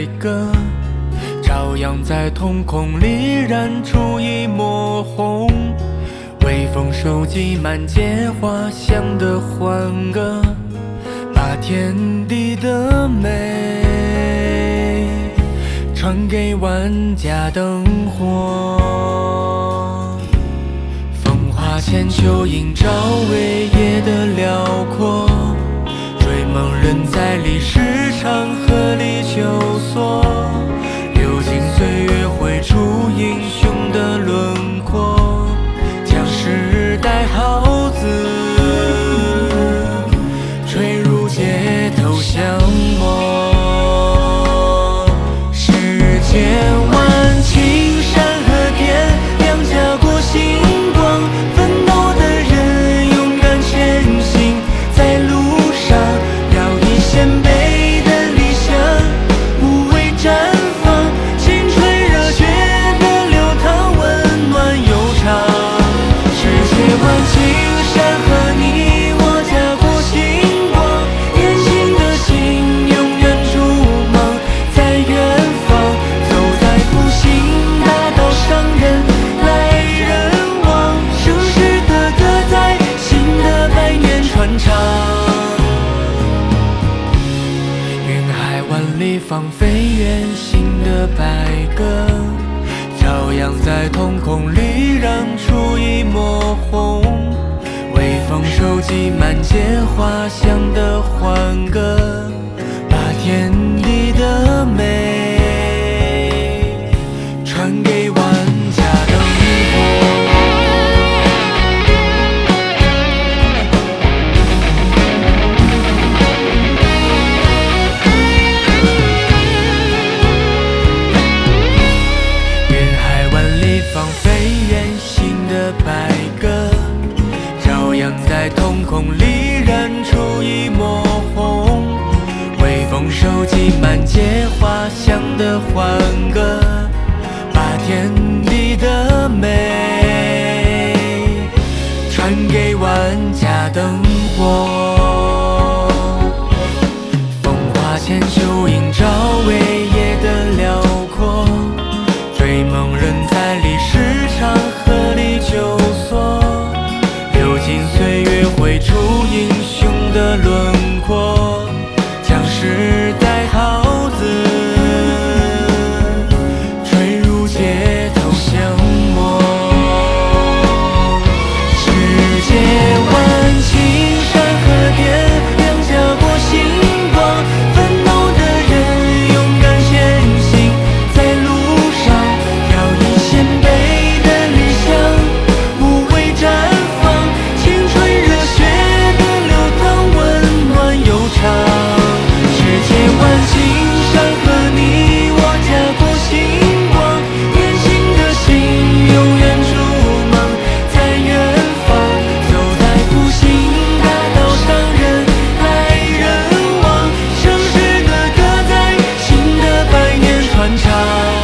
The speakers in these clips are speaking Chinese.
歌，照样在瞳孔里燃出一抹红。微风收集满街花香的欢歌，把天地的美传给万家灯火。风华千秋映照伟业的辽阔，追梦人在历史长河里求索，流金岁月绘出英雄的轮廓，将时代号字吹入街头巷陌。世间万顷山河间，两家国星光，奋斗的人勇敢前行，在路上要以谦卑的理想无畏绽放，青春热血的流淌温暖悠长。世界万顷山河，你我家国星光，年轻的心永远筑梦在远方，走在复兴大道上，人来人往，盛世的歌在新的百年传唱。云海万里放飞远行的白鸽，照样在瞳孔里燃出一抹红。微风收集满街花香的欢歌，把天地的美传给万家灯火。放飞远行的白鸽，照样在瞳孔里燃出一抹红。微风收集满街花香的欢歌，把天地的美传给万家灯火。风华千秋映照伟业的辽阔，追梦人在历史长河里求索，流金岁月绘出英雄的轮廓，将时代号字吹入街头巷陌。世界万顷山河间，两家国星光，奋斗的人勇敢前行，在路上要以谦卑的理想无畏绽放，青春热血的流淌温暖悠长。世界万顷山河，你我家国星光，年轻的心永远筑梦在远方，走在复兴大道上，人来人往，盛世的歌在新的百年传唱。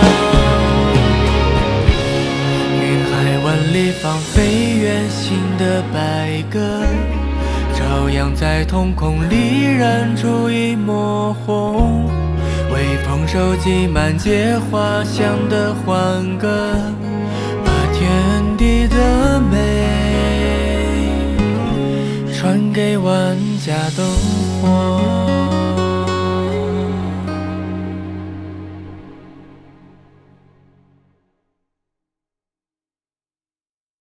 云海万里放飞远行的白鸽，照样在瞳孔里燃出一抹红。微风收集满街花香的欢歌，把天地的美传给万家灯火。